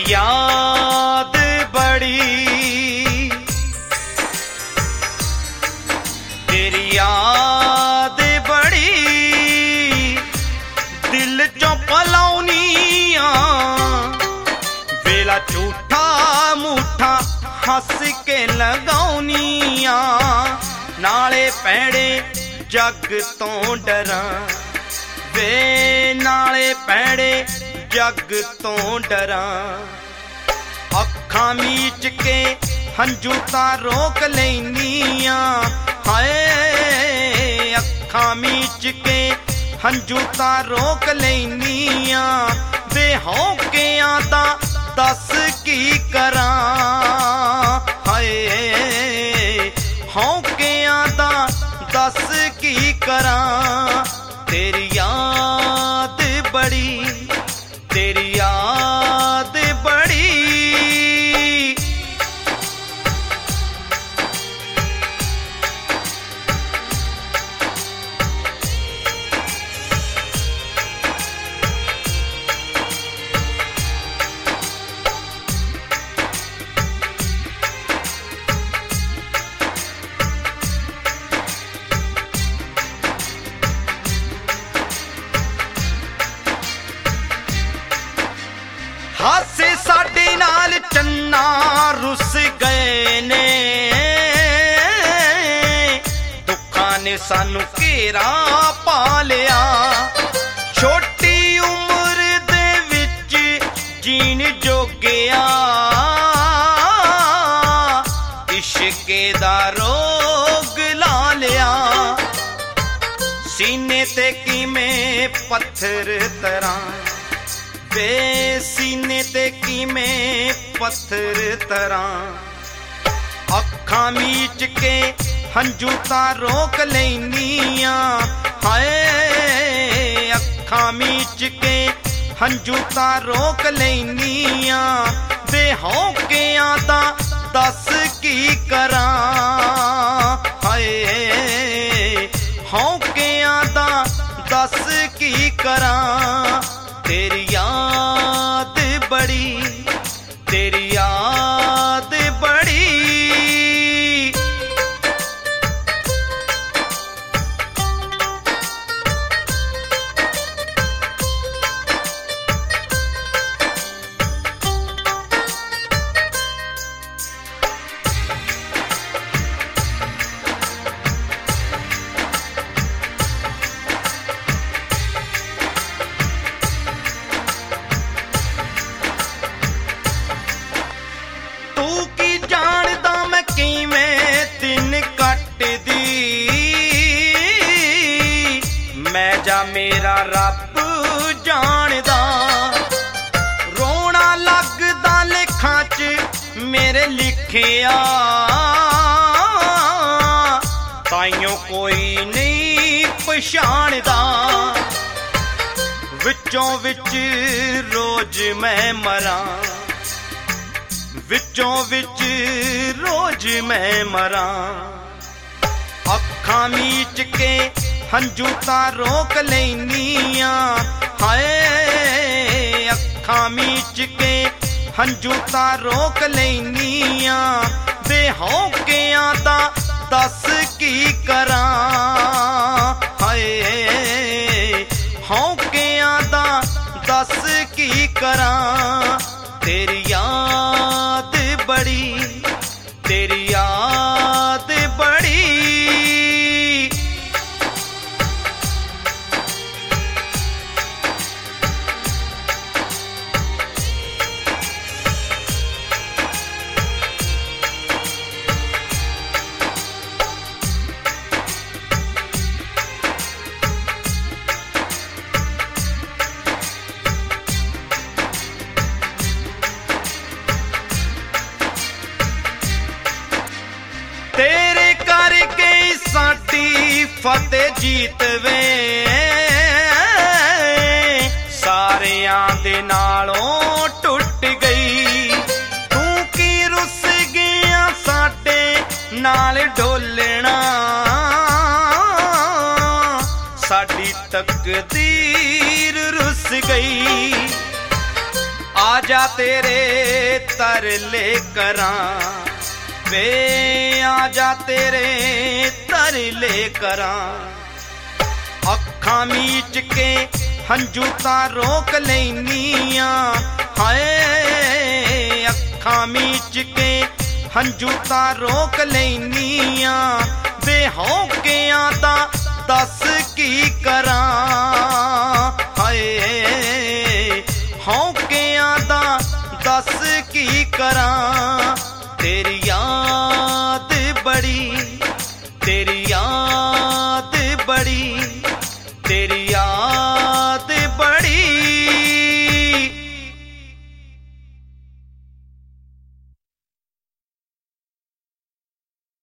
याद बड़ी, तेरी याद बड़ी दिल चों पलाउनियां, वेला झूठा मूठा हस के लगाउनियां, नाले पैड़े जग तो डरां वे, नाले पैड़े जग तो डरां। अखां मीच के हंझू तां रोक लैनियां, हाय अखां मीच के हंझू तां रोक लैनियां, वे हौकियां तां दस की करां, हाय हौकियां तां दस की करां। तेरी याद बड़ी, तेरी याद बड़ी, हासे साडे नाल चन्ना रुस गए ने, दुखां ने सानू घेरा पा लिया, छोटी उम्र दे विच जीन जोगिया, इश्के दा रोग ला लिया, सीने ते किवें पत्थर तरां वे, सीने ते किवें पत्थर तरां। अखां मीच के हंझू तां रोक लैनियां, हाय अखां मीच के हंझू तां रोक लैनियां, वे हौकियां तां दस की करां, हाय हौकियां तां दस की करां। तेरी याद बड़ी, तेरी याद बड़ी, मेरा रब जानदा, रोना लगदा लेखां च मेरे लिखिया, ताइयों कोई नहीं पछाणदा, विचों विच रोज मैं मरां, विचों विच रोज मैं मरां। अखां मीच के हंझू तां रोक लैनियां, हाय अखां मीच के हंझू तां रोक लैनियां, वे हौकियां तां दस की करां, हाय हौकियां तां दस की करां। तेरी याद बड़ी, तेरी याद बड़ी, तेरे करके साडी फतेह जीत वे, सारियां दे नालों टुट गई, तू की रुस गया साडे नाल ढोलना, साडी तकदीर रुस गई। आजा तेरे तरले करां वे आजा तेरे तरले करां अखां मीच के हंजू तां रोक लैनियां हाय अखां मीच के हंजू तां रोक लैनियां वे हौकियां दा दस की करां हाय हौकियां दा दस की करां